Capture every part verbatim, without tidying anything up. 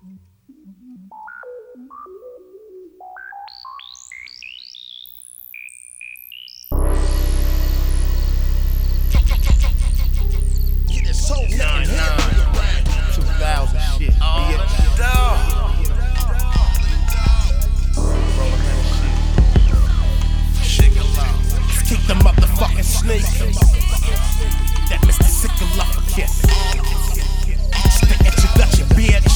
Get it so nine nine two thousand shit. Oh, kick the motherfucking snake. That Mister Sickle up kick. Just the introduction, bitch.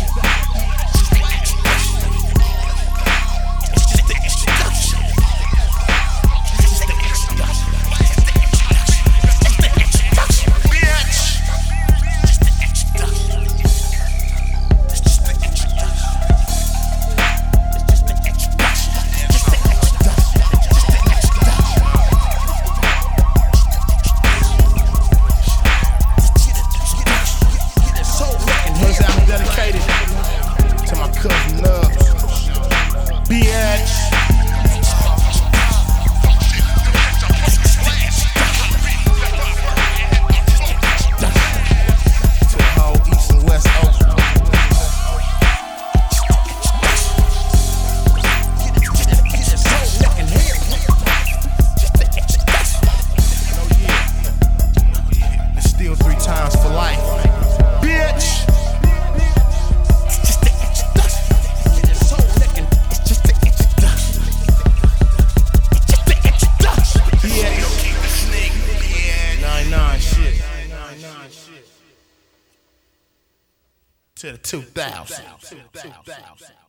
It's just the introduction. It's just the introduction. It's the introduction. It's the introduction, bitch. Just the introduction. It's just the introduction. It's just the introduction. Just the introduction. Just the introduction. I'm dedicated to my cousin Love, bitch. To the whole East and West Oakland. It's still three times for life, bitch. To the two thousand.